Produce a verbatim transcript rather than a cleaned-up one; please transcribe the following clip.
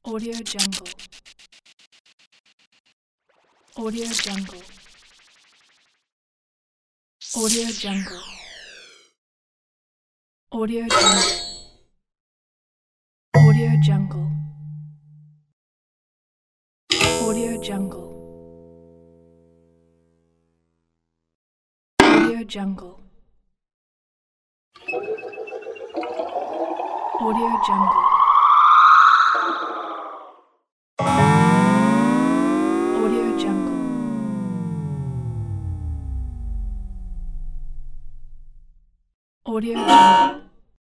Audio Jungle. Audio Jungle. Audio Jungle. Audio Jungle. Audio Jungle. Audio Jungle. Audio Jungle. Audio Jungle. Audio Jungle. Audio Jungle.